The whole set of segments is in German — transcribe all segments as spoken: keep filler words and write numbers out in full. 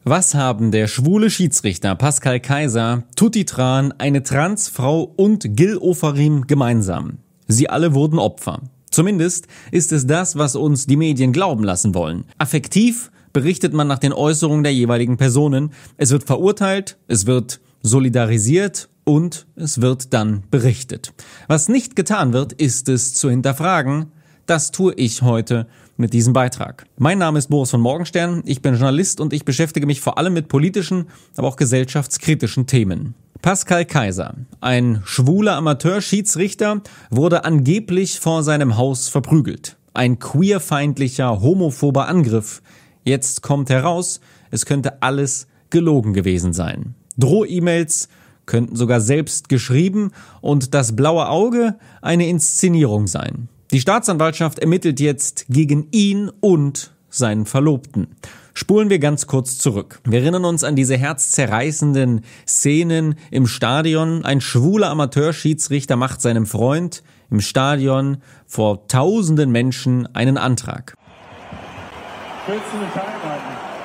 Was haben der schwule Schiedsrichter Pascal Kaiser, Tutti Tran, eine Transfrau und Gil Ofarim gemeinsam? Sie alle wurden Opfer. Zumindest ist es das, was uns die Medien glauben lassen wollen. Affektiv berichtet man nach den Äußerungen der jeweiligen Personen. Es wird verurteilt, es wird solidarisiert und es wird dann berichtet. Was nicht getan wird, ist es zu hinterfragen. Das tue ich heute mit diesem Beitrag. Mein Name ist Boris von Morgenstern, ich bin Journalist und ich beschäftige mich vor allem mit politischen, aber auch gesellschaftskritischen Themen. Pascal Kaiser, ein schwuler Amateurschiedsrichter, wurde angeblich vor seinem Haus verprügelt. Ein queerfeindlicher, homophober Angriff. Jetzt kommt heraus, es könnte alles gelogen gewesen sein. Droh-E-Mails könnten sogar selbst geschrieben und das blaue Auge eine Inszenierung sein. Die Staatsanwaltschaft ermittelt jetzt gegen ihn und seinen Verlobten. Spulen wir ganz kurz zurück. Wir erinnern uns an diese herzzerreißenden Szenen im Stadion. Ein schwuler Amateurschiedsrichter macht seinem Freund im Stadion vor tausenden Menschen einen Antrag. Willst du mich heiraten?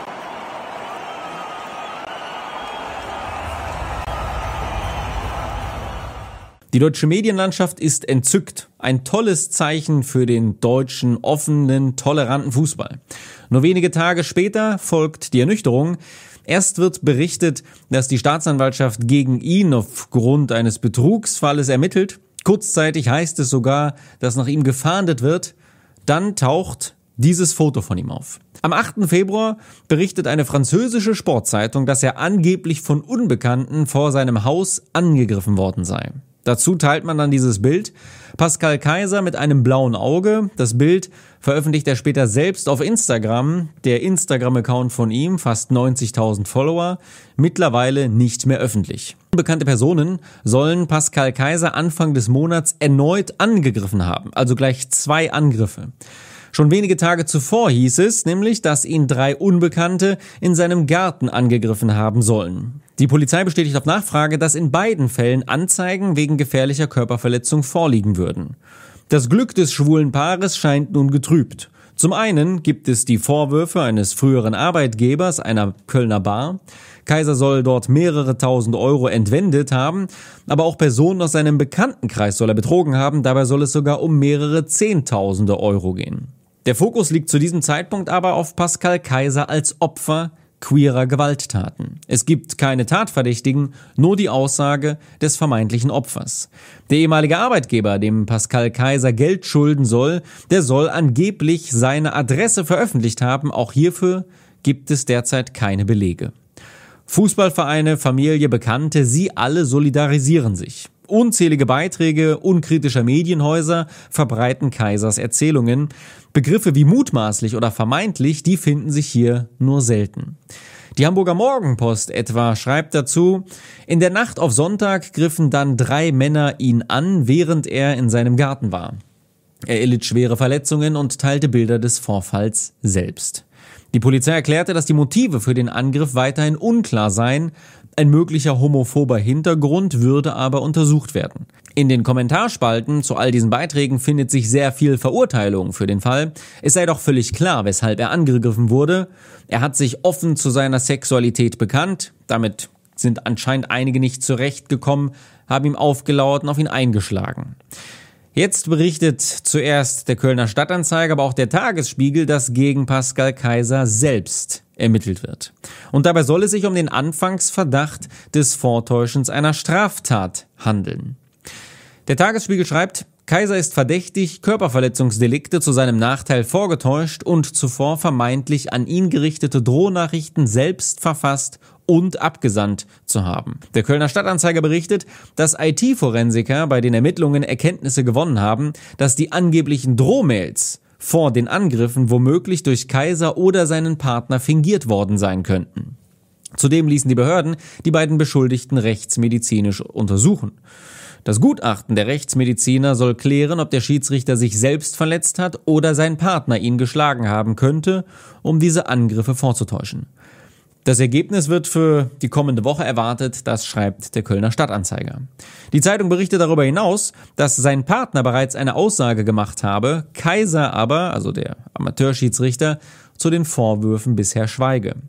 Die deutsche Medienlandschaft ist entzückt. Ein tolles Zeichen für den deutschen, offenen, toleranten Fußball. Nur wenige Tage später folgt die Ernüchterung. Erst wird berichtet, dass die Staatsanwaltschaft gegen ihn aufgrund eines Betrugsfalles ermittelt. Kurzzeitig heißt es sogar, dass nach ihm gefahndet wird. Dann taucht dieses Foto von ihm auf. Am achten Februar berichtet eine französische Sportzeitung, dass er angeblich von Unbekannten vor seinem Haus angegriffen worden sei. Dazu teilt man dann dieses Bild. Pascal Kaiser mit einem blauen Auge. Das Bild veröffentlicht er später selbst auf Instagram. Der Instagram-Account von ihm, fast neunzigtausend Follower, mittlerweile nicht mehr öffentlich. Unbekannte Personen sollen Pascal Kaiser Anfang des Monats erneut angegriffen haben, also gleich zwei Angriffe. Schon wenige Tage zuvor hieß es nämlich, dass ihn drei Unbekannte in seinem Garten angegriffen haben sollen. Die Polizei bestätigt auf Nachfrage, dass in beiden Fällen Anzeigen wegen gefährlicher Körperverletzung vorliegen würden. Das Glück des schwulen Paares scheint nun getrübt. Zum einen gibt es die Vorwürfe eines früheren Arbeitgebers, einer Kölner Bar. Kaiser soll dort mehrere tausend Euro entwendet haben, aber auch Personen aus seinem Bekanntenkreis soll er betrogen haben, dabei soll es sogar um mehrere Zehntausende Euro gehen. Der Fokus liegt zu diesem Zeitpunkt aber auf Pascal Kaiser als Opfer queerer Gewalttaten. Es gibt keine Tatverdächtigen, nur die Aussage des vermeintlichen Opfers. Der ehemalige Arbeitgeber, dem Pascal Kaiser Geld schulden soll, der soll angeblich seine Adresse veröffentlicht haben. Auch hierfür gibt es derzeit keine Belege. Fußballvereine, Familie, Bekannte, sie alle solidarisieren sich. Unzählige Beiträge unkritischer Medienhäuser verbreiten Kaisers Erzählungen. Begriffe wie mutmaßlich oder vermeintlich, die finden sich hier nur selten. Die Hamburger Morgenpost etwa schreibt dazu: In der Nacht auf Sonntag griffen dann drei Männer ihn an, während er in seinem Garten war. Er erlitt schwere Verletzungen und teilte Bilder des Vorfalls selbst. Die Polizei erklärte, dass die Motive für den Angriff weiterhin unklar seien. Ein möglicher homophober Hintergrund würde aber untersucht werden. In den Kommentarspalten zu all diesen Beiträgen findet sich sehr viel Verurteilung für den Fall. Es sei doch völlig klar, weshalb er angegriffen wurde. Er hat sich offen zu seiner Sexualität bekannt. Damit sind anscheinend einige nicht zurechtgekommen, haben ihm aufgelauert und auf ihn eingeschlagen. Jetzt berichtet zuerst der Kölner Stadtanzeiger, aber auch der Tagesspiegel, dass gegen Pascal Kaiser selbst ermittelt wird. Und dabei soll es sich um den Anfangsverdacht des Vortäuschens einer Straftat handeln. Der Tagesspiegel schreibt: Kaiser ist verdächtig, Körperverletzungsdelikte zu seinem Nachteil vorgetäuscht und zuvor vermeintlich an ihn gerichtete Drohnachrichten selbst verfasst und abgesandt zu haben. Der Kölner Stadtanzeiger berichtet, dass I T-Forensiker bei den Ermittlungen Erkenntnisse gewonnen haben, dass die angeblichen Drohmails vor den Angriffen womöglich durch Kaiser oder seinen Partner fingiert worden sein könnten. Zudem ließen die Behörden die beiden Beschuldigten rechtsmedizinisch untersuchen. Das Gutachten der Rechtsmediziner soll klären, ob der Schiedsrichter sich selbst verletzt hat oder sein Partner ihn geschlagen haben könnte, um diese Angriffe vorzutäuschen. Das Ergebnis wird für die kommende Woche erwartet, das schreibt der Kölner Stadtanzeiger. Die Zeitung berichtet darüber hinaus, dass sein Partner bereits eine Aussage gemacht habe, Kaiser aber, also der Amateurschiedsrichter, zu den Vorwürfen bisher schweige.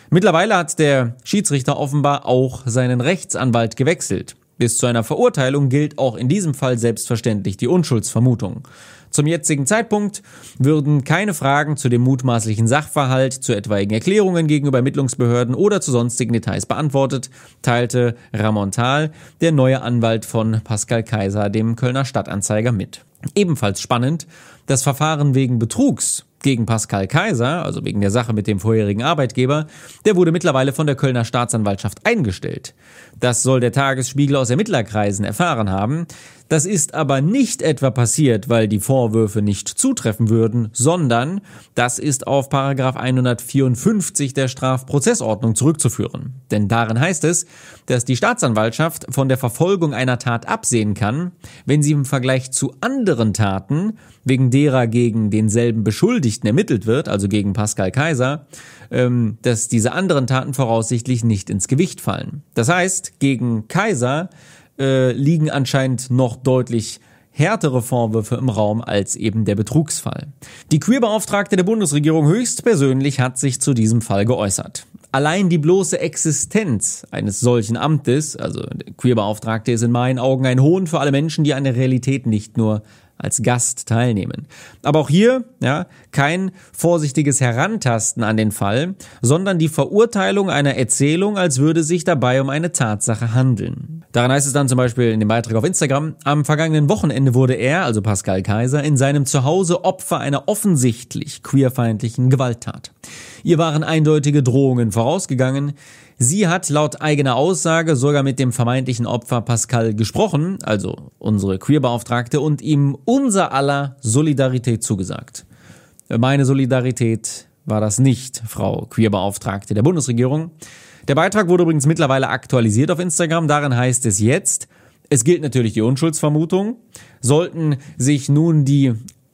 Mittlerweile hat der Schiedsrichter offenbar auch seinen Rechtsanwalt gewechselt. Bis zu einer Verurteilung gilt auch in diesem Fall selbstverständlich die Unschuldsvermutung. Zum jetzigen Zeitpunkt würden keine Fragen zu dem mutmaßlichen Sachverhalt, zu etwaigen Erklärungen gegenüber Ermittlungsbehörden oder zu sonstigen Details beantwortet, teilte Ramon Thal, der neue Anwalt von Pascal Kaiser, dem Kölner Stadtanzeiger, mit. Ebenfalls spannend, das Verfahren wegen Betrugs gegen Pascal Kaiser, also wegen der Sache mit dem vorherigen Arbeitgeber, der wurde mittlerweile von der Kölner Staatsanwaltschaft eingestellt. Das soll der Tagesspiegel aus Ermittlerkreisen erfahren haben. Das ist aber nicht etwa passiert, weil die Vorwürfe nicht zutreffen würden, sondern das ist auf Paragraph hundertvierundfünfzig der Strafprozessordnung zurückzuführen. Denn darin heißt es, dass die Staatsanwaltschaft von der Verfolgung einer Tat absehen kann, wenn sie im Vergleich zu anderen Taten, wegen derer gegen denselben Beschuldigten ermittelt wird, also gegen Pascal Kaiser, ähm, dass diese anderen Taten voraussichtlich nicht ins Gewicht fallen. Das heißt, gegen Kaiser äh, liegen anscheinend noch deutlich härtere Vorwürfe im Raum als eben der Betrugsfall. Die Queerbeauftragte der Bundesregierung höchstpersönlich hat sich zu diesem Fall geäußert. Allein die bloße Existenz eines solchen Amtes, also der Queerbeauftragte, ist in meinen Augen ein Hohn für alle Menschen, die an der Realität nicht nur als Gast teilnehmen. Aber auch hier, ja, kein vorsichtiges Herantasten an den Fall, sondern die Verurteilung einer Erzählung, als würde sich dabei um eine Tatsache handeln. Daran heißt es dann zum Beispiel in dem Beitrag auf Instagram: Am vergangenen Wochenende wurde er, also Pascal Kaiser, in seinem Zuhause Opfer einer offensichtlich queerfeindlichen Gewalttat. Ihr waren eindeutige Drohungen vorausgegangen. Sie hat laut eigener Aussage sogar mit dem vermeintlichen Opfer Pascal gesprochen, also unsere Queerbeauftragte, und ihm unser aller Solidarität zugesagt. Meine Solidarität war das nicht, Frau Queerbeauftragte der Bundesregierung. Der Beitrag wurde übrigens mittlerweile aktualisiert auf Instagram. Darin heißt es jetzt: Es gilt natürlich die Unschuldsvermutung. Sollten sich nun die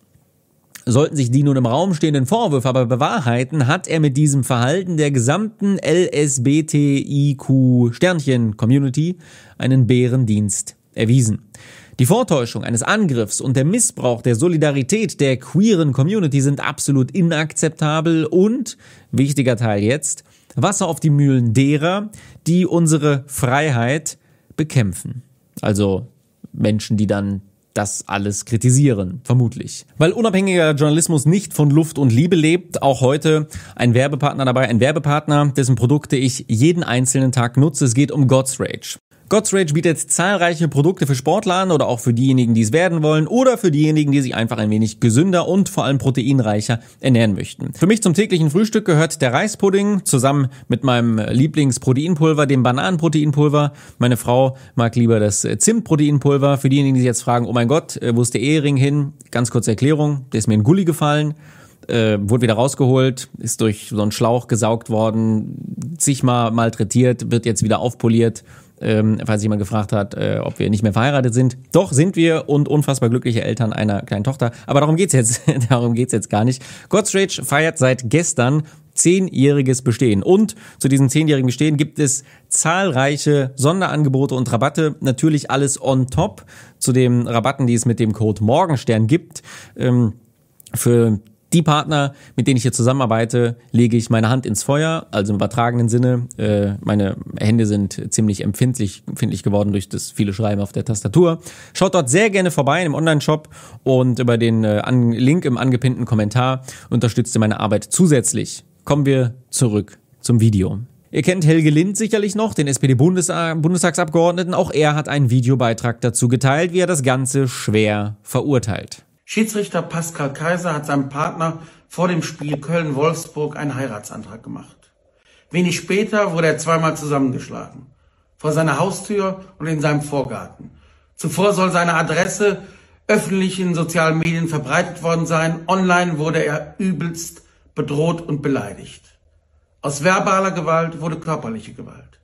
Sollten sich die nun im Raum stehenden Vorwürfe aber bewahrheiten, hat er mit diesem Verhalten der gesamten L S B T I Q-Sternchen-Community einen Bärendienst erwiesen. Die Vortäuschung eines Angriffs und der Missbrauch der Solidarität der queeren Community sind absolut inakzeptabel und, wichtiger Teil jetzt, Wasser auf die Mühlen derer, die unsere Freiheit bekämpfen. Also Menschen, die dann das alles kritisieren, vermutlich. Weil unabhängiger Journalismus nicht von Luft und Liebe lebt, auch heute ein Werbepartner dabei, ein Werbepartner, dessen Produkte ich jeden einzelnen Tag nutze. Es geht um God's Rage. God's Rage bietet zahlreiche Produkte für Sportler an oder auch für diejenigen, die es werden wollen oder für diejenigen, die sich einfach ein wenig gesünder und vor allem proteinreicher ernähren möchten. Für mich zum täglichen Frühstück gehört der Reispudding zusammen mit meinem Lieblingsproteinpulver, dem Bananenproteinpulver. Meine Frau mag lieber das Zimtproteinpulver. Für diejenigen, die sich jetzt fragen, oh mein Gott, wo ist der Ehering hin? Ganz kurze Erklärung, der ist mir in Gully gefallen. Äh, wurde wieder rausgeholt, ist durch so einen Schlauch gesaugt worden, zigmal malträtiert, wird jetzt wieder aufpoliert. Ähm, falls jemand gefragt hat, äh, ob wir nicht mehr verheiratet sind. Doch, sind wir und unfassbar glückliche Eltern einer kleinen Tochter. Aber darum geht's jetzt, darum geht's jetzt gar nicht. God's Rage feiert seit gestern zehnjähriges Bestehen. Und zu diesem zehnjährigen Bestehen gibt es zahlreiche Sonderangebote und Rabatte. Natürlich alles on top zu den Rabatten, die es mit dem Code Morgenstern gibt. Ähm, für die Partner, mit denen ich hier zusammenarbeite, lege ich meine Hand ins Feuer, also im übertragenen Sinne. Äh, meine Hände sind ziemlich empfindlich, empfindlich geworden durch das viele Schreiben auf der Tastatur. Schaut dort sehr gerne vorbei im Onlineshop und über den äh, an, Link im angepinnten Kommentar unterstützt ihr meine Arbeit zusätzlich. Kommen wir zurück zum Video. Ihr kennt Helge Lind sicherlich noch, den S P D-Bundestagsabgeordneten. Auch er hat einen Videobeitrag dazu geteilt, wie er das Ganze schwer verurteilt. Schiedsrichter Pascal Kaiser hat seinem Partner vor dem Spiel Köln-Wolfsburg einen Heiratsantrag gemacht. Wenig später wurde er zweimal zusammengeschlagen. Vor seiner Haustür und in seinem Vorgarten. Zuvor soll seine Adresse öffentlich in sozialen Medien verbreitet worden sein. Online wurde er übelst bedroht und beleidigt. Aus verbaler Gewalt wurde körperliche Gewalt.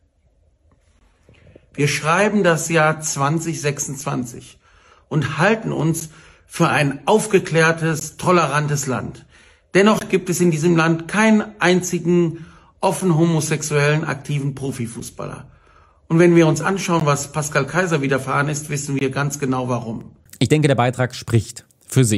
Wir schreiben das Jahr zwanzig sechsundzwanzig und halten uns für ein aufgeklärtes, tolerantes Land. Dennoch gibt es in diesem Land keinen einzigen offen homosexuellen, aktiven Profifußballer. Und wenn wir uns anschauen, was Pascal Kaiser widerfahren ist, wissen wir ganz genau warum. Ich denke, der Beitrag spricht für sich.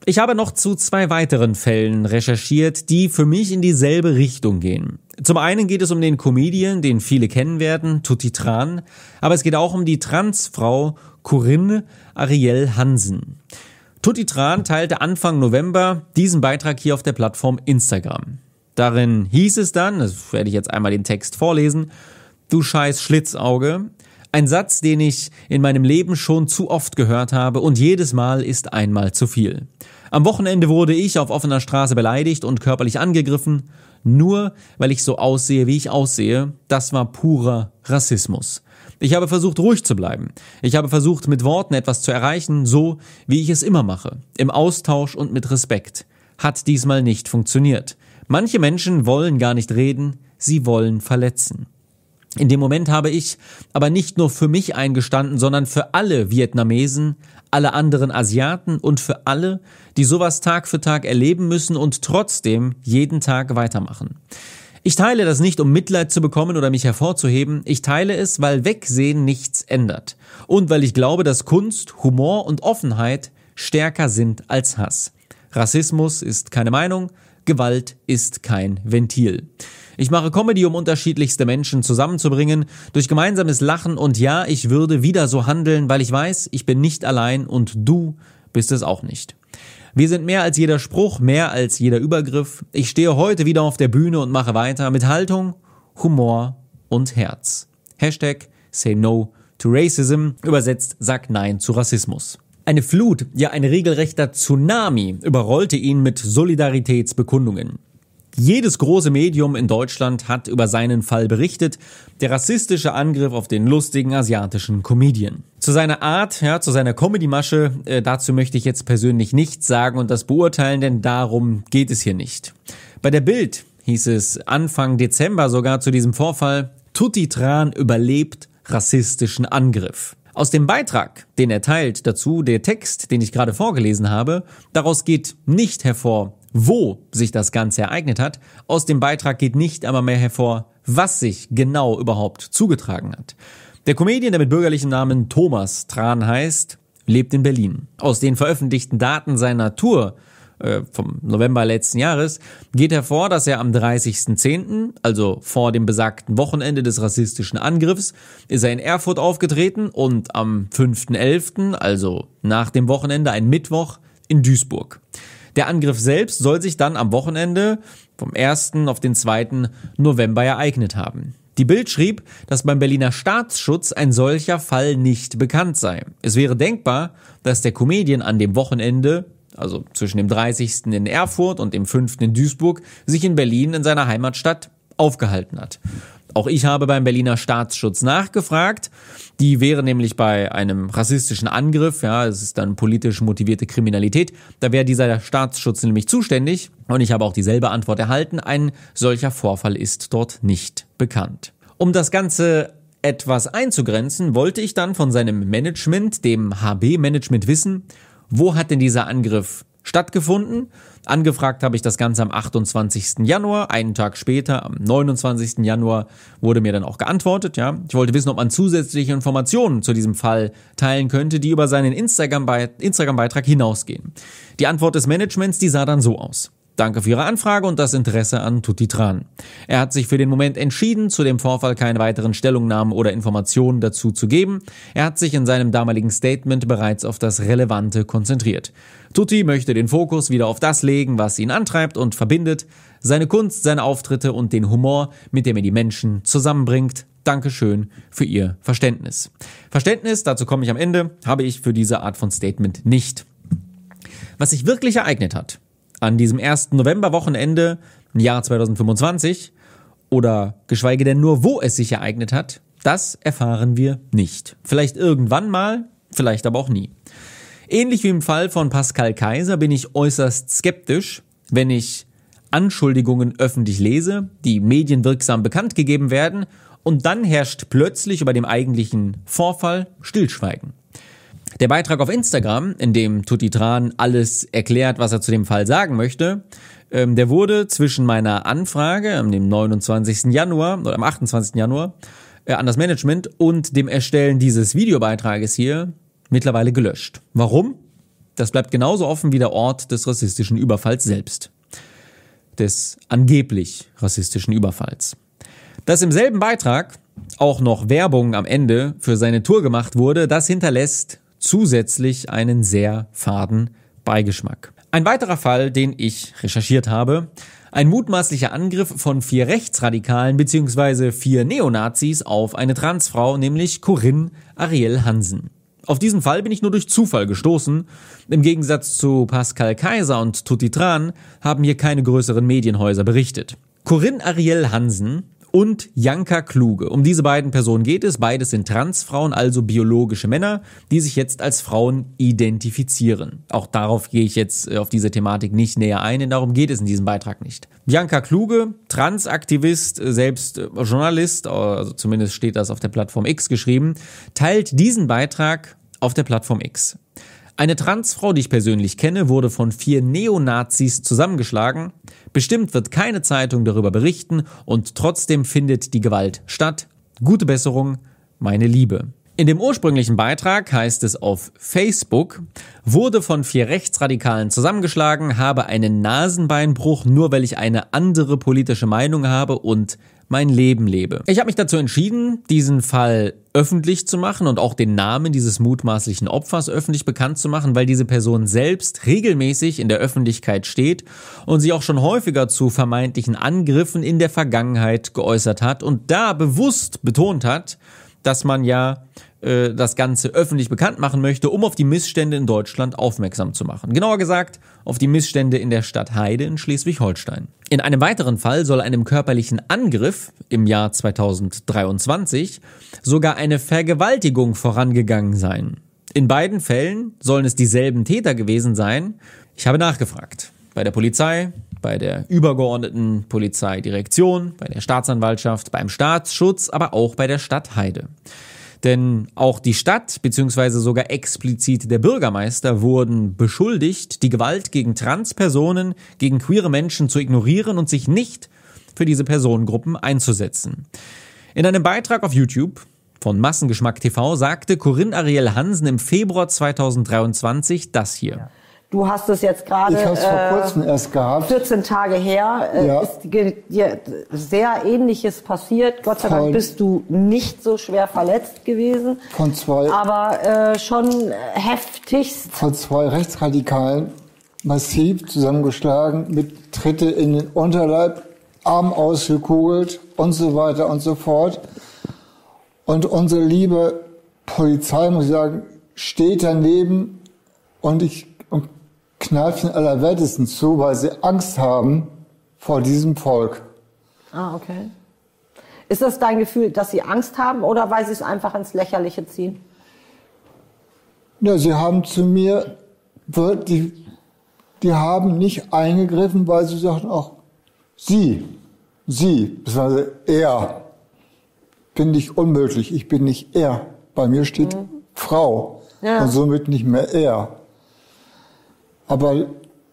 Ich habe noch zu zwei weiteren Fällen recherchiert, die für mich in dieselbe Richtung gehen. Zum einen geht es um den Comedian, den viele kennen werden, Tutti Tran, aber es geht auch um die Transfrau Corinne Ariel Hansen. Tutti Tran teilte Anfang November diesen Beitrag hier auf der Plattform Instagram. Darin hieß es dann, das werde ich jetzt einmal den Text vorlesen, du scheiß Schlitzauge, ein Satz, den ich in meinem Leben schon zu oft gehört habe und jedes Mal ist einmal zu viel. Am Wochenende wurde ich auf offener Straße beleidigt und körperlich angegriffen, nur weil ich so aussehe, wie ich aussehe. Das war purer Rassismus. Ich habe versucht, ruhig zu bleiben. Ich habe versucht, mit Worten etwas zu erreichen, so wie ich es immer mache, im Austausch und mit Respekt. Hat diesmal nicht funktioniert. Manche Menschen wollen gar nicht reden, sie wollen verletzen. In dem Moment habe ich aber nicht nur für mich eingestanden, sondern für alle Vietnamesen, alle anderen Asiaten und für alle, die sowas Tag für Tag erleben müssen und trotzdem jeden Tag weitermachen. Ich teile das nicht, um Mitleid zu bekommen oder mich hervorzuheben. Ich teile es, weil Wegsehen nichts ändert. Und weil ich glaube, dass Kunst, Humor und Offenheit stärker sind als Hass. Rassismus ist keine Meinung, Gewalt ist kein Ventil. Ich mache Comedy, um unterschiedlichste Menschen zusammenzubringen, durch gemeinsames Lachen und ja, ich würde wieder so handeln, weil ich weiß, ich bin nicht allein und du bist es auch nicht. Wir sind mehr als jeder Spruch, mehr als jeder Übergriff. Ich stehe heute wieder auf der Bühne und mache weiter mit Haltung, Humor und Herz. Hashtag Say No to Racism, übersetzt Sag Nein zu Rassismus. Eine Flut, ja ein regelrechter Tsunami überrollte ihn mit Solidaritätsbekundungen. Jedes große Medium in Deutschland hat über seinen Fall berichtet, der rassistische Angriff auf den lustigen asiatischen Comedian. Zu seiner Art, ja, zu seiner Comedy-Masche, äh, dazu möchte ich jetzt persönlich nichts sagen und das beurteilen, denn darum geht es hier nicht. Bei der Bild hieß es Anfang Dezember sogar zu diesem Vorfall, Tutti Tran überlebt rassistischen Angriff. Aus dem Beitrag, den er teilt, dazu der Text, den ich gerade vorgelesen habe, daraus geht nicht hervor, wo sich das Ganze ereignet hat. Aus dem Beitrag geht nicht einmal mehr hervor, was sich genau überhaupt zugetragen hat. Der Comedian, der mit bürgerlichem Namen Thomas Tran heißt, lebt in Berlin. Aus den veröffentlichten Daten seiner Tour äh, vom November letzten Jahres geht hervor, dass er am dreißigsten zehnten, also vor dem besagten Wochenende des rassistischen Angriffs, ist er in Erfurt aufgetreten und am fünften elften, also nach dem Wochenende, ein Mittwoch, in Duisburg. Der Angriff selbst soll sich dann am Wochenende vom ersten auf den zweiten November ereignet haben. Die Bild schrieb, dass beim Berliner Staatsschutz ein solcher Fall nicht bekannt sei. Es wäre denkbar, dass der Comedian an dem Wochenende, also zwischen dem dreißigsten in Erfurt und dem fünften in Duisburg, sich in Berlin in seiner Heimatstadt aufgehalten hat. Auch ich habe beim Berliner Staatsschutz nachgefragt. Die wäre nämlich bei einem rassistischen Angriff, ja, es ist dann politisch motivierte Kriminalität, da wäre dieser Staatsschutz nämlich zuständig. Und ich habe auch dieselbe Antwort erhalten, ein solcher Vorfall ist dort nicht bekannt. Um das Ganze etwas einzugrenzen, wollte ich dann von seinem Management, dem H B-Management, wissen, wo hat denn dieser Angriff stattgefunden? Angefragt habe ich das Ganze am achtundzwanzigsten Januar, einen Tag später, am neunundzwanzigsten Januar, wurde mir dann auch geantwortet, ja. Ich wollte wissen, ob man zusätzliche Informationen zu diesem Fall teilen könnte, die über seinen Instagram-Beitrag Instagram-Beitrag hinausgehen. Die Antwort des Managements, die sah dann so aus. Danke für Ihre Anfrage und das Interesse an Tutti Tran. Er hat sich für den Moment entschieden, zu dem Vorfall keine weiteren Stellungnahmen oder Informationen dazu zu geben. Er hat sich in seinem damaligen Statement bereits auf das Relevante konzentriert. Tutti möchte den Fokus wieder auf das legen, was ihn antreibt und verbindet, seine Kunst, seine Auftritte und den Humor, mit dem er die Menschen zusammenbringt. Dankeschön für Ihr Verständnis. Verständnis, dazu komme ich am Ende, habe ich für diese Art von Statement nicht. Was sich wirklich ereignet hat, an diesem ersten Novemberwochenende im Jahr zweitausendfünfundzwanzig oder geschweige denn nur, wo es sich ereignet hat, das erfahren wir nicht. Vielleicht irgendwann mal, vielleicht aber auch nie. Ähnlich wie im Fall von Pascal Kaiser bin ich äußerst skeptisch, wenn ich Anschuldigungen öffentlich lese, die medienwirksam bekannt gegeben werden und dann herrscht plötzlich über dem eigentlichen Vorfall Stillschweigen. Der Beitrag auf Instagram, in dem Tutti Tran alles erklärt, was er zu dem Fall sagen möchte, ähm, der wurde zwischen meiner Anfrage am neunundzwanzigsten Januar oder am achtundzwanzigsten Januar äh, an das Management und dem Erstellen dieses Videobeitrages hier mittlerweile gelöscht. Warum? Das bleibt genauso offen wie der Ort des rassistischen Überfalls selbst. Des angeblich rassistischen Überfalls. Dass im selben Beitrag auch noch Werbung am Ende für seine Tour gemacht wurde, das hinterlässt zusätzlich einen sehr faden Beigeschmack. Ein weiterer Fall, den ich recherchiert habe: ein mutmaßlicher Angriff von vier Rechtsradikalen bzw. vier Neonazis auf eine Transfrau, nämlich Corinne Ariel Hansen. Auf diesen Fall bin ich nur durch Zufall gestoßen. Im Gegensatz zu Pascal Kaiser und Tutti Tran haben hier keine größeren Medienhäuser berichtet. Corinne Ariel Hansen und Janka Kluge. Um diese beiden Personen geht es. Beides sind Transfrauen, also biologische Männer, die sich jetzt als Frauen identifizieren. Auch darauf gehe ich jetzt auf diese Thematik nicht näher ein, denn darum geht es in diesem Beitrag nicht. Janka Kluge, Transaktivist, selbst Journalist, also zumindest steht das auf der Plattform X geschrieben, teilt diesen Beitrag auf der Plattform X. Eine Transfrau, die ich persönlich kenne, wurde von vier Neonazis zusammengeschlagen. Bestimmt wird keine Zeitung darüber berichten und trotzdem findet die Gewalt statt. Gute Besserung, meine Liebe. In dem ursprünglichen Beitrag heißt es auf Facebook: wurde von vier Rechtsradikalen zusammengeschlagen, habe einen Nasenbeinbruch, nur weil ich eine andere politische Meinung habe und mein Leben lebe. Ich habe mich dazu entschieden, diesen Fall öffentlich zu machen und auch den Namen dieses mutmaßlichen Opfers öffentlich bekannt zu machen, weil diese Person selbst regelmäßig in der Öffentlichkeit steht und sich auch schon häufiger zu vermeintlichen Angriffen in der Vergangenheit geäußert hat und da bewusst betont hat, dass man ja äh, das Ganze öffentlich bekannt machen möchte, um auf die Missstände in Deutschland aufmerksam zu machen. Genauer gesagt, auf die Missstände in der Stadt Heide in Schleswig-Holstein. In einem weiteren Fall soll einem körperlichen Angriff im Jahr zweitausenddreiundzwanzig sogar eine Vergewaltigung vorangegangen sein. In beiden Fällen sollen es dieselben Täter gewesen sein. Ich habe nachgefragt. Bei der Polizei, bei der übergeordneten Polizeidirektion, bei der Staatsanwaltschaft, beim Staatsschutz, aber auch bei der Stadt Heide. Denn auch die Stadt bzw. sogar explizit der Bürgermeister wurden beschuldigt, die Gewalt gegen Transpersonen, gegen queere Menschen zu ignorieren und sich nicht für diese Personengruppen einzusetzen. In einem Beitrag auf YouTube von Massengeschmack T V sagte Corinne Ariel Hansen im Februar zweitausenddreiundzwanzig das hier. Ja. Du hast es jetzt gerade ich hab's vor kurzem äh, erst gehabt. vierzehn Tage her, äh, ja. ist dir sehr Ähnliches passiert. Gott sei Dank bist du nicht so schwer verletzt gewesen. Von zwei. Aber äh, schon heftigst. Von zwei Rechtsradikalen massiv zusammengeschlagen, mit Tritte in den Unterleib, Arm ausgekugelt und so weiter und so fort. Und unsere liebe Polizei, muss ich sagen, steht daneben und ich und kneift den Allerwertesten zu, weil sie Angst haben vor diesem Volk. Ah, okay. Ist das dein Gefühl, dass sie Angst haben oder weil sie es einfach ins Lächerliche ziehen? Ja, sie haben zu mir, die, die haben nicht eingegriffen, weil sie sagten, auch sie, sie, beziehungsweise er, finde ich unmöglich. Ich bin nicht er. Bei mir steht mhm. Frau ja. und somit nicht mehr er. Aber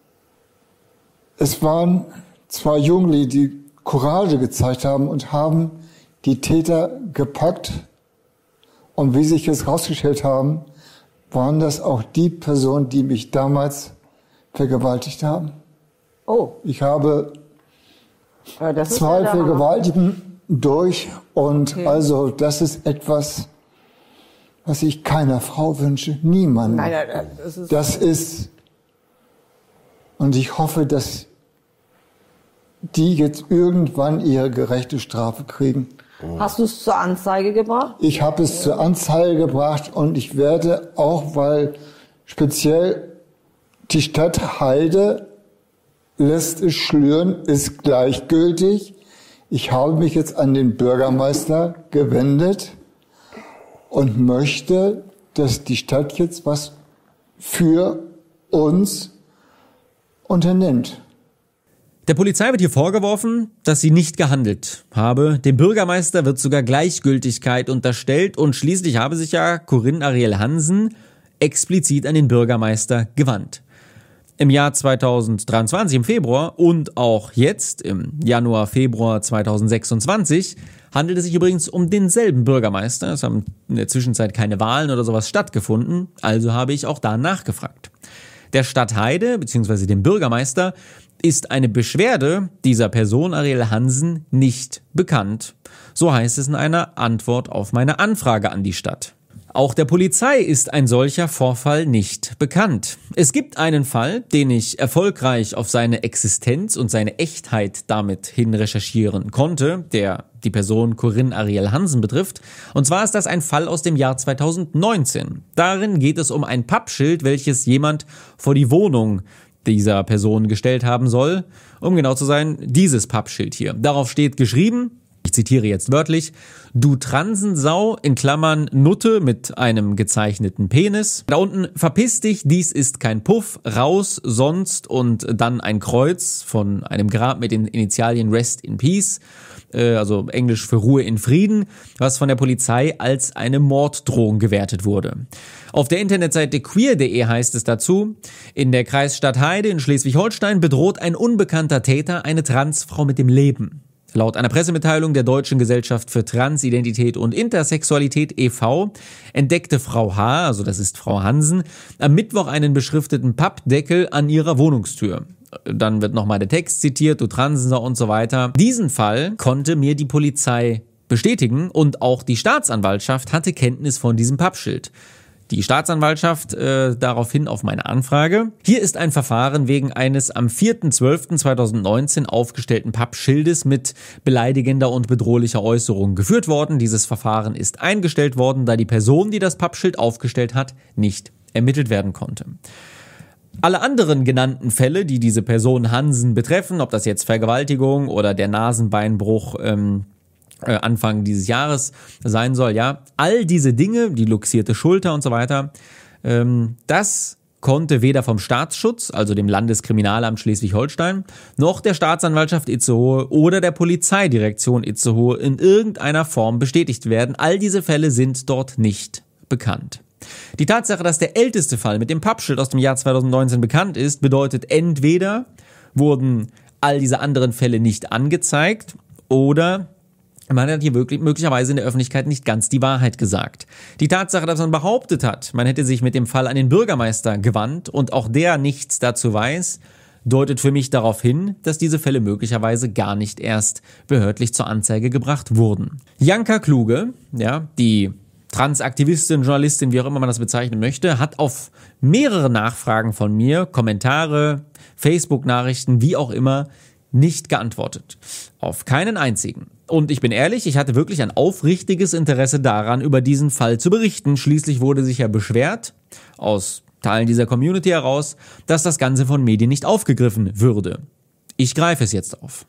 es waren zwei Jugendliche, die Courage gezeigt haben und haben die Täter gepackt. Und wie sich jetzt herausgestellt haben, waren das auch die Personen, die mich damals vergewaltigt haben. Oh. Ich habe ja, das zwei ist ja Vergewaltigungen durch und okay. also das ist etwas, was ich keiner Frau wünsche, niemandem. Nein, nein, das ist... Das ist Und ich hoffe, dass die jetzt irgendwann ihre gerechte Strafe kriegen. Hast du es zur Anzeige gebracht? Ich habe es zur Anzeige gebracht und ich werde auch, weil speziell die Stadt Heide lässt es schlüren, ist gleichgültig. Ich habe mich jetzt an den Bürgermeister gewendet und möchte, dass die Stadt jetzt was für uns unternimmt. Der Polizei wird hier vorgeworfen, dass sie nicht gehandelt habe. Dem Bürgermeister wird sogar Gleichgültigkeit unterstellt und schließlich habe sich ja Corinne Ariel Hansen explizit an den Bürgermeister gewandt. Im Jahr zweitausenddreiundzwanzig, im Februar und auch jetzt im Januar, Februar zweitausendsechsundzwanzig handelt es sich übrigens um denselben Bürgermeister. Es haben in der Zwischenzeit keine Wahlen oder sowas stattgefunden, also habe ich auch da nachgefragt. Der Stadt Heide bzw. dem Bürgermeister ist eine Beschwerde dieser Person Ariel Hansen nicht bekannt. So heißt es in einer Antwort auf meine Anfrage an die Stadt. Auch der Polizei ist ein solcher Vorfall nicht bekannt. Es gibt einen Fall, den ich erfolgreich auf seine Existenz und seine Echtheit damit hin recherchieren konnte, der die Person Corinne Ariel Hansen betrifft. Und zwar ist das ein Fall aus dem Jahr zweitausendneunzehn. Darin geht es um ein Pappschild, welches jemand vor die Wohnung dieser Person gestellt haben soll. Um genau zu sein, dieses Pappschild hier. Darauf steht geschrieben, ich zitiere jetzt wörtlich, du Transensau, in Klammern Nutte mit einem gezeichneten Penis. Da unten, verpiss dich, dies ist kein Puff, raus, sonst und dann ein Kreuz von einem Grab mit den Initialien Rest in Peace, äh, also Englisch für Ruhe in Frieden, was von der Polizei als eine Morddrohung gewertet wurde. Auf der Internetseite queer punkt de heißt es dazu, in der Kreisstadt Heide in Schleswig-Holstein bedroht ein unbekannter Täter eine Transfrau mit dem Leben. Laut einer Pressemitteilung der Deutschen Gesellschaft für Transidentität und Intersexualität e V entdeckte Frau H., also das ist Frau Hansen, am Mittwoch einen beschrifteten Pappdeckel an ihrer Wohnungstür. Dann wird nochmal der Text zitiert, du Transensau und so weiter. Diesen Fall konnte mir die Polizei bestätigen und auch die Staatsanwaltschaft hatte Kenntnis von diesem Pappschild. Die Staatsanwaltschaft äh, daraufhin auf meine Anfrage. Hier ist ein Verfahren wegen eines am vierten zwölften zweitausendneunzehn aufgestellten Pappschildes mit beleidigender und bedrohlicher Äußerung geführt worden. Dieses Verfahren ist eingestellt worden, da die Person, die das Pappschild aufgestellt hat, nicht ermittelt werden konnte. Alle anderen genannten Fälle, die diese Person Hansen betreffen, ob das jetzt Vergewaltigung oder der Nasenbeinbruch ähm, Anfang dieses Jahres sein soll, ja, all diese Dinge, die luxierte Schulter und so weiter, ähm, das konnte weder vom Staatsschutz, also dem Landeskriminalamt Schleswig-Holstein, noch der Staatsanwaltschaft Itzehoe oder der Polizeidirektion Itzehoe in irgendeiner Form bestätigt werden. All diese Fälle sind dort nicht bekannt. Die Tatsache, dass der älteste Fall mit dem Pappschild aus dem Jahr zweitausendneunzehn bekannt ist, bedeutet entweder wurden all diese anderen Fälle nicht angezeigt oder man hat hier wirklich möglicherweise in der Öffentlichkeit nicht ganz die Wahrheit gesagt. Die Tatsache, dass man behauptet hat, man hätte sich mit dem Fall an den Bürgermeister gewandt und auch der nichts dazu weiß, deutet für mich darauf hin, dass diese Fälle möglicherweise gar nicht erst behördlich zur Anzeige gebracht wurden. Janka Kluge, ja, die Transaktivistin, Journalistin, wie auch immer man das bezeichnen möchte, hat auf mehrere Nachfragen von mir, Kommentare, Facebook-Nachrichten, wie auch immer, nicht geantwortet. Auf keinen einzigen. Und ich bin ehrlich, ich hatte wirklich ein aufrichtiges Interesse daran, über diesen Fall zu berichten. Schließlich wurde sich ja beschwert, aus Teilen dieser Community heraus, dass das Ganze von Medien nicht aufgegriffen würde. Ich greife es jetzt auf.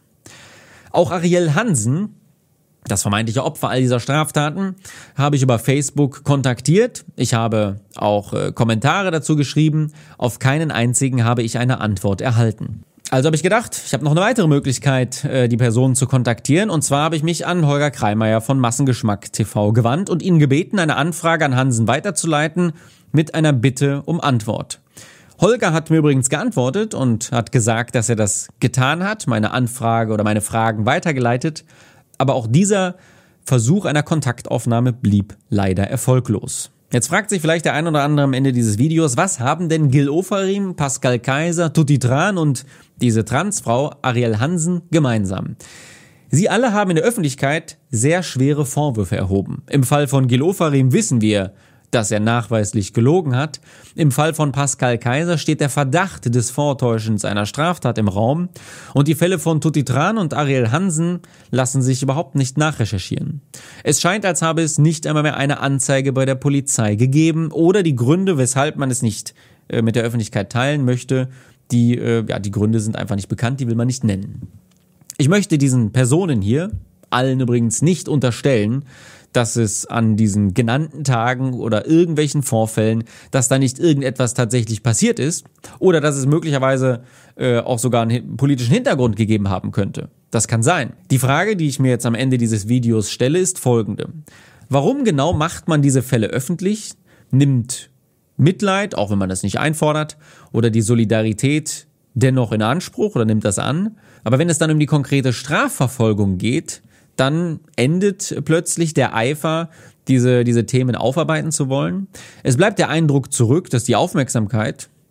Auch Ariel Hansen, das vermeintliche Opfer all dieser Straftaten, habe ich über Facebook kontaktiert. Ich habe auch äh, Kommentare dazu geschrieben. Auf keinen einzigen habe ich eine Antwort erhalten. Also habe ich gedacht, ich habe noch eine weitere Möglichkeit, die Person zu kontaktieren. Und zwar habe ich mich an Holger Kreimeier von Massengeschmack T V gewandt und ihn gebeten, eine Anfrage an Hansen weiterzuleiten mit einer Bitte um Antwort. Holger hat mir übrigens geantwortet und hat gesagt, dass er das getan hat, meine Anfrage oder meine Fragen weitergeleitet. Aber auch dieser Versuch einer Kontaktaufnahme blieb leider erfolglos. Jetzt fragt sich vielleicht der ein oder andere am Ende dieses Videos, was haben denn Gil Ofarim, Pascal Kaiser, Tutti Tran und diese Transfrau Ariel Hansen gemeinsam? Sie alle haben in der Öffentlichkeit sehr schwere Vorwürfe erhoben. Im Fall von Gil Ofarim wissen wir, dass er nachweislich gelogen hat. Im Fall von Pascal Kaiser steht der Verdacht des Vortäuschens einer Straftat im Raum. Und die Fälle von Tutti Tran und Ariel Hansen lassen sich überhaupt nicht nachrecherchieren. Es scheint, als habe es nicht einmal mehr eine Anzeige bei der Polizei gegeben oder die Gründe, weshalb man es nicht äh, mit der Öffentlichkeit teilen möchte, die, äh, ja, die Gründe sind einfach nicht bekannt, die will man nicht nennen. Ich möchte diesen Personen hier, allen übrigens, nicht unterstellen, dass es an diesen genannten Tagen oder irgendwelchen Vorfällen, dass da nicht irgendetwas tatsächlich passiert ist oder dass es möglicherweise äh, auch sogar einen politischen Hintergrund gegeben haben könnte. Das kann sein. Die Frage, die ich mir jetzt am Ende dieses Videos stelle, ist folgende. Warum genau macht man diese Fälle öffentlich, nimmt Mitleid, auch wenn man das nicht einfordert, oder die Solidarität dennoch in Anspruch oder nimmt das an? Aber wenn es dann um die konkrete Strafverfolgung geht, dann endet plötzlich der Eifer, diese, diese Themen aufarbeiten zu wollen. Es bleibt der Eindruck zurück, dass die Aufmerksamkeit,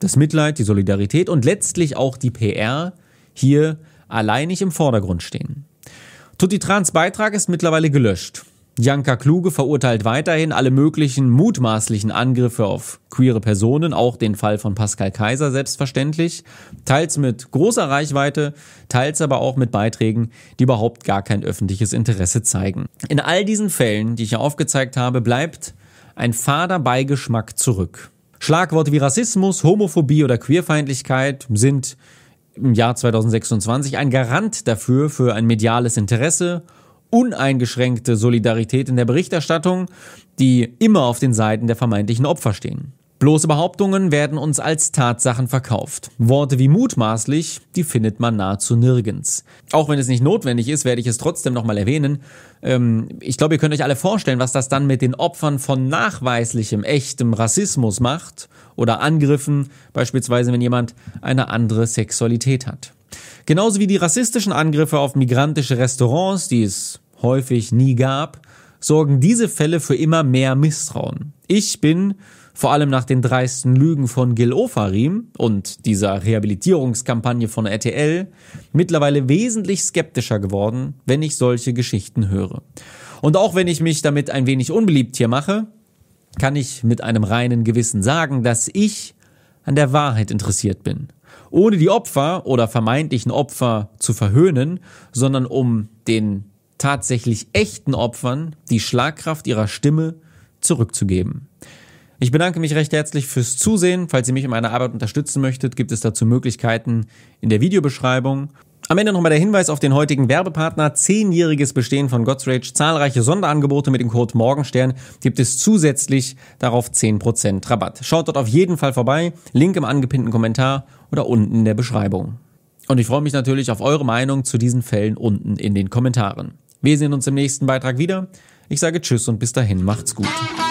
das Mitleid, die Solidarität und letztlich auch die P R hier alleinig im Vordergrund stehen. Tutti Trans Beitrag ist mittlerweile gelöscht. Janka Kluge verurteilt weiterhin alle möglichen mutmaßlichen Angriffe auf queere Personen, auch den Fall von Pascal Kaiser selbstverständlich, teils mit großer Reichweite, teils aber auch mit Beiträgen, die überhaupt gar kein öffentliches Interesse zeigen. In all diesen Fällen, die ich hier aufgezeigt habe, bleibt ein fader Beigeschmack zurück. Schlagworte wie Rassismus, Homophobie oder Queerfeindlichkeit sind im Jahr zweitausendsechsundzwanzig ein Garant dafür für ein mediales Interesse, uneingeschränkte Solidarität in der Berichterstattung, die immer auf den Seiten der vermeintlichen Opfer stehen. Bloße Behauptungen werden uns als Tatsachen verkauft. Worte wie mutmaßlich, die findet man nahezu nirgends. Auch wenn es nicht notwendig ist, werde ich es trotzdem nochmal erwähnen. Ähm, ich glaube, ihr könnt euch alle vorstellen, was das dann mit den Opfern von nachweislichem, echtem Rassismus macht oder Angriffen, beispielsweise wenn jemand eine andere Sexualität hat. Genauso wie die rassistischen Angriffe auf migrantische Restaurants, die es häufig nie gab, sorgen diese Fälle für immer mehr Misstrauen. Ich bin, vor allem nach den dreisten Lügen von Gil Ofarim und dieser Rehabilitierungskampagne von R T L, mittlerweile wesentlich skeptischer geworden, wenn ich solche Geschichten höre. Und auch wenn ich mich damit ein wenig unbeliebt hier mache, kann ich mit einem reinen Gewissen sagen, dass ich an der Wahrheit interessiert bin. Ohne die Opfer oder vermeintlichen Opfer zu verhöhnen, sondern um den tatsächlich echten Opfern die Schlagkraft ihrer Stimme zurückzugeben. Ich bedanke mich recht herzlich fürs Zusehen. Falls ihr mich in meiner Arbeit unterstützen möchtet, gibt es dazu Möglichkeiten in der Videobeschreibung. Am Ende nochmal der Hinweis auf den heutigen Werbepartner. Zehnjähriges Bestehen von God's Rage. Zahlreiche Sonderangebote mit dem Code Morgenstern gibt es zusätzlich darauf zehn Prozent Rabatt. Schaut dort auf jeden Fall vorbei. Link im angepinnten Kommentar oder unten in der Beschreibung. Und ich freue mich natürlich auf eure Meinung zu diesen Fällen unten in den Kommentaren. Wir sehen uns im nächsten Beitrag wieder. Ich sage Tschüss und bis dahin macht's gut.